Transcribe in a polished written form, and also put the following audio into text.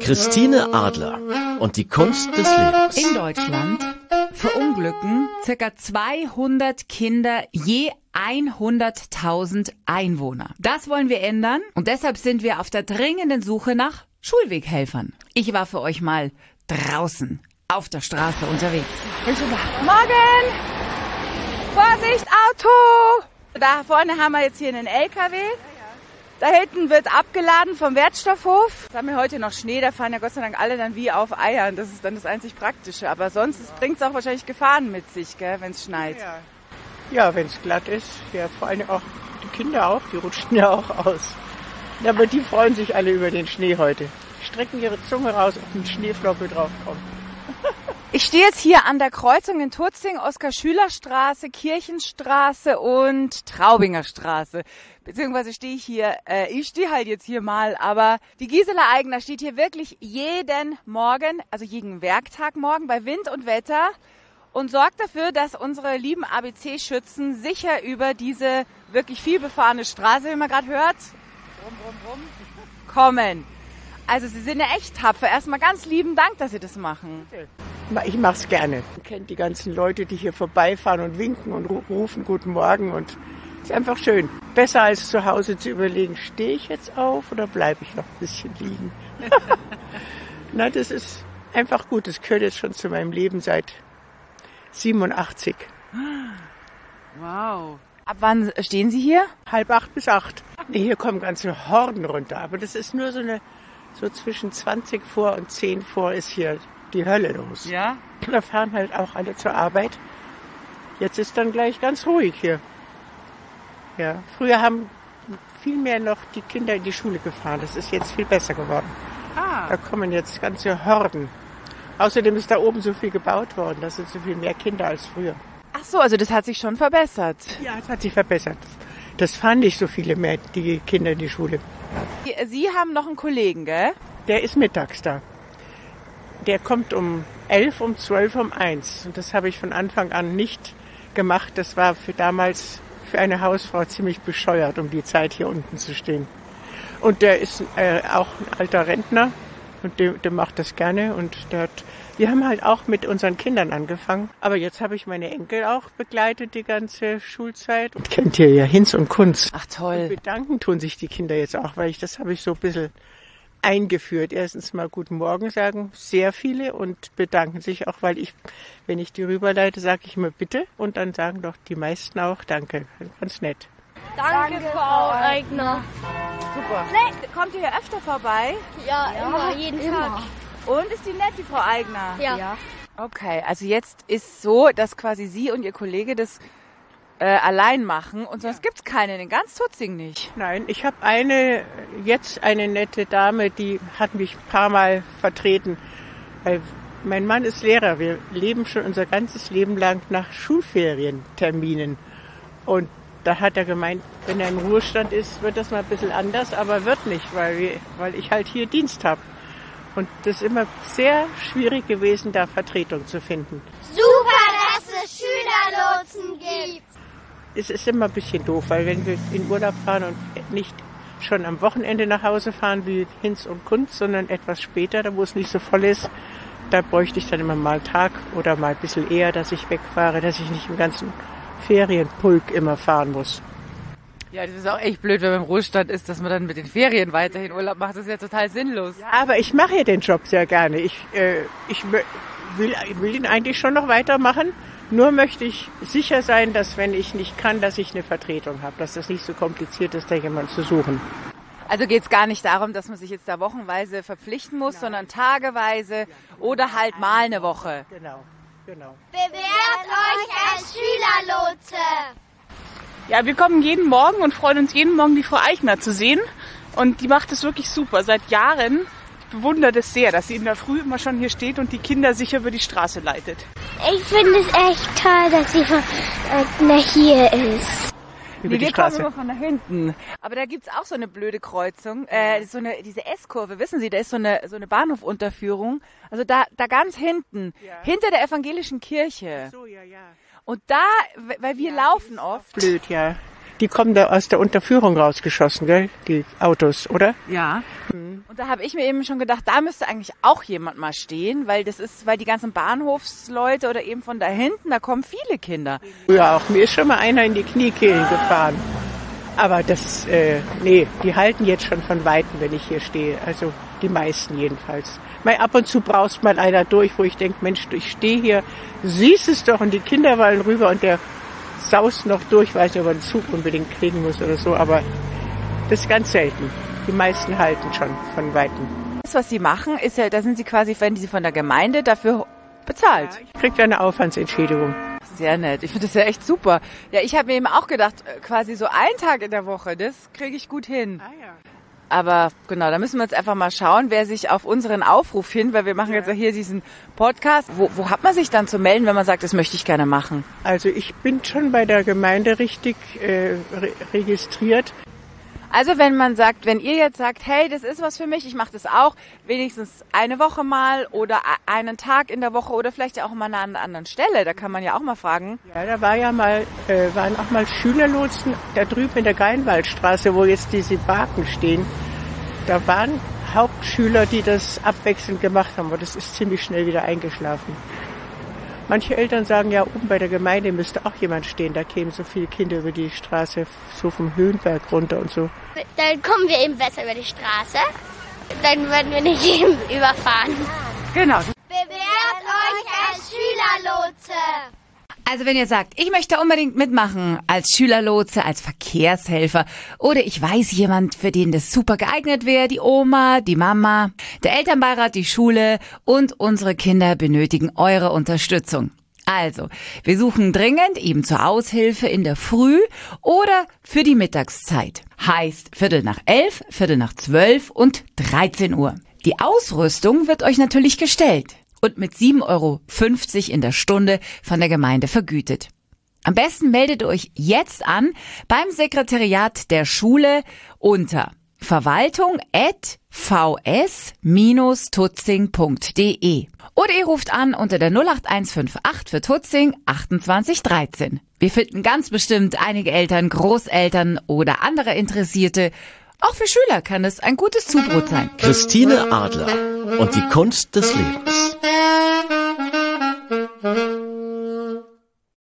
Christine Adler und die Kunst des Lebens. In Deutschland verunglücken ca. 200 Kinder je 100.000 Einwohner. Das wollen wir ändern und deshalb sind wir auf der dringenden Suche nach Schulweghelfern. Ich war für euch mal draußen auf der Straße unterwegs. Morgen! Vorsicht, Auto! Da vorne haben wir jetzt hier einen LKW. Da hinten wird abgeladen vom Wertstoffhof. Da haben wir heute noch Schnee, da fahren ja Gott sei Dank alle dann wie auf Eiern. Das ist dann das einzig Praktische. Aber sonst bringt es auch wahrscheinlich Gefahren mit sich, wenn es schneit. Ja, wenn es glatt ist. Ja, vor allem auch die Kinder auch, die rutschen ja auch aus. Aber die freuen sich alle über den Schnee heute. Die strecken ihre Zunge raus, ob ein Schneeflocke draufkommt. Ich stehe jetzt hier an der Kreuzung in Tutzing, Oskar-Schüler-Straße, Kirchenstraße und Traubinger Straße. Beziehungsweise stehe ich hier, ich stehe halt jetzt hier mal, aber die Gisela Aigner steht hier wirklich jeden Morgen, also jeden Werktagmorgen bei Wind und Wetter und sorgt dafür, dass unsere lieben ABC-Schützen sicher über diese wirklich viel befahrene Straße, wie man gerade hört, kommen. Also Sie sind ja echt tapfer. Erstmal ganz lieben Dank, dass Sie das machen. Ich mache es gerne. Man kennt die ganzen Leute, die hier vorbeifahren und winken und rufen Guten Morgen. Und es ist einfach schön. Besser als zu Hause zu überlegen, stehe ich jetzt auf oder bleibe ich noch ein bisschen liegen? Nein, das ist einfach gut. Das gehört jetzt schon zu meinem Leben seit 87. Wow. Ab wann stehen Sie hier? 7:30 bis 8. Nee, hier kommen ganze Horden runter. Aber das ist nur so zwischen 20 vor und 10 vor ist hier die Hölle los. Ja? Da fahren halt auch alle zur Arbeit. Jetzt ist dann gleich ganz ruhig hier. Ja, früher haben viel mehr noch die Kinder in die Schule gefahren. Das ist jetzt viel besser geworden. Da kommen jetzt ganze Horden. Außerdem ist da oben so viel gebaut worden. Da sind so viel mehr Kinder als früher. Ach so, also das hat sich schon verbessert. Ja, es hat sich verbessert. Das fahren nicht so viele mehr, die Kinder in die Schule. Sie haben noch einen Kollegen, gell? Der ist mittags da. Der kommt um 11, um 12, um 1. Und das habe ich von Anfang an nicht gemacht. Das war damals für eine Hausfrau ziemlich bescheuert, um die Zeit hier unten zu stehen. Und der ist auch ein alter Rentner und der macht das gerne. Und wir haben halt auch mit unseren Kindern angefangen. Aber jetzt habe ich meine Enkel auch begleitet die ganze Schulzeit. Und kennt ihr ja Hinz und Kunz. Ach toll. Und bedanken tun sich die Kinder jetzt auch, weil das habe ich so ein bisschen eingeführt. Erstens mal Guten Morgen sagen sehr viele und bedanken sich auch, weil wenn ich die rüberleite, sage ich immer bitte und dann sagen doch die meisten auch Danke. Ganz nett. Danke, Frau Aigner. Super. Kommt ihr hier öfter vorbei? Ja, immer, jeden Tag. Und ist die nett, die Frau Aigner? Ja. Okay, also jetzt ist so, dass quasi Sie und Ihr Kollege das allein machen und sonst gibt's keinen in ganz Tutzing nicht. Nein, ich habe eine nette Dame, die hat mich ein paar Mal vertreten. Weil mein Mann ist Lehrer. Wir leben schon unser ganzes Leben lang nach Schulferienterminen. Und da hat er gemeint, wenn er im Ruhestand ist, wird das mal ein bisschen anders, aber wird nicht, weil ich halt hier Dienst habe. Und das ist immer sehr schwierig gewesen, da Vertretung zu finden. Super, dass es Schülerlotsen gibt. Es ist immer ein bisschen doof, weil wenn wir in Urlaub fahren und nicht schon am Wochenende nach Hause fahren wie Hinz und Kunz, sondern etwas später, da wo es nicht so voll ist, da bräuchte ich dann immer mal einen Tag oder mal ein bisschen eher, dass ich wegfahre, dass ich nicht im ganzen Ferienpulk immer fahren muss. Ja, das ist auch echt blöd, wenn man im Ruhestand ist, dass man dann mit den Ferien weiterhin Urlaub macht. Das ist ja total sinnlos. Ja, aber ich mache ja den Job sehr gerne. Ich will ihn eigentlich schon noch weitermachen. Nur möchte ich sicher sein, dass wenn ich nicht kann, dass ich eine Vertretung habe. Dass das nicht so kompliziert ist, da jemanden zu suchen. Also geht's gar nicht darum, dass man sich jetzt da wochenweise verpflichten muss, sondern tageweise oder halt mal eine Woche. Genau. Bewerbt euch als Schülerlotse. Ja, wir kommen jeden Morgen und freuen uns jeden Morgen, die Frau Aigner zu sehen. Und die macht es wirklich super. Seit Jahren. Ich bewundere das sehr, dass sie in der Früh immer schon hier steht und die Kinder sicher über die Straße leitet. Ich finde es echt toll, dass die Frau Aigner hier ist. Über die Wir Straße. kommen immer von da hinten. Aber da gibt's auch so eine blöde Kreuzung, diese S-Kurve, wissen Sie, da ist so eine Bahnhofunterführung. Also da ganz hinten, hinter der evangelischen Kirche. So, ja. Und da, weil wir laufen oft. Blöd, ja. Die kommen da aus der Unterführung rausgeschossen, gell? Die Autos, oder? Ja. Und da habe ich mir eben schon gedacht, da müsste eigentlich auch jemand mal stehen, weil die ganzen Bahnhofsleute oder eben von da hinten, da kommen viele Kinder. Ja, auch mir ist schon mal einer in die Kniekehlen gefahren. Aber die halten jetzt schon von Weitem, wenn ich hier stehe. Also die meisten jedenfalls. Ab und zu braust mal einer durch, wo ich denke, Mensch, ich stehe hier, siehst es doch und die Kinder wollen rüber und der saust noch durch, weiß nicht, ob er den Zug unbedingt kriegen muss oder so, aber das ist ganz selten. Die meisten halten schon von Weitem. Das, was sie machen, ist ja, da sind sie quasi, wenn sie von der Gemeinde dafür bezahlt. Ja, ich kriege eine Aufwandsentschädigung. Sehr nett. Ich finde das ja echt super. Ja, ich habe mir eben auch gedacht, quasi so einen Tag in der Woche, das kriege ich gut hin. Ah, ja. Aber genau, da müssen wir jetzt einfach mal schauen, wer sich auf unseren Aufruf hin, weil wir machen jetzt ja hier diesen Podcast. Wo hat man sich dann zu melden, wenn man sagt, das möchte ich gerne machen? Also ich bin schon bei der Gemeinde richtig registriert. Also wenn ihr jetzt sagt, hey, das ist was für mich, ich mache das auch, wenigstens eine Woche mal oder einen Tag in der Woche oder vielleicht auch mal an einer anderen Stelle, da kann man ja auch mal fragen. Ja, da waren auch mal Schülerlotsen da drüben in der Geinwaldstraße, wo jetzt diese Barken stehen. Da waren Hauptschüler, die das abwechselnd gemacht haben, aber das ist ziemlich schnell wieder eingeschlafen. Manche Eltern sagen ja, oben bei der Gemeinde müsste auch jemand stehen. Da kämen so viele Kinder über die Straße, so vom Höhenberg runter und so. Dann kommen wir eben besser über die Straße. Dann werden wir nicht eben überfahren. Genau. Bewährt euch als Schülerlotse. Also wenn ihr sagt, ich möchte unbedingt mitmachen als Schülerlotse, als Verkehrshelfer oder ich weiß jemand, für den das super geeignet wäre, die Oma, die Mama, der Elternbeirat, die Schule und unsere Kinder benötigen eure Unterstützung. Also, wir suchen dringend eben zur Aushilfe in der Früh oder für die Mittagszeit. Heißt 11:15, 11:12 und 13 Uhr. Die Ausrüstung wird euch natürlich gestellt und mit 7,50 € in der Stunde von der Gemeinde vergütet. Am besten meldet euch jetzt an beim Sekretariat der Schule unter verwaltung@vs-tutzing.de oder ihr ruft an unter der 08158 für Tutzing 2813. Wir finden ganz bestimmt einige Eltern, Großeltern oder andere Interessierte. Auch für Schüler kann es ein gutes Zubrot sein. Christine Adler und die Kunst des Lebens.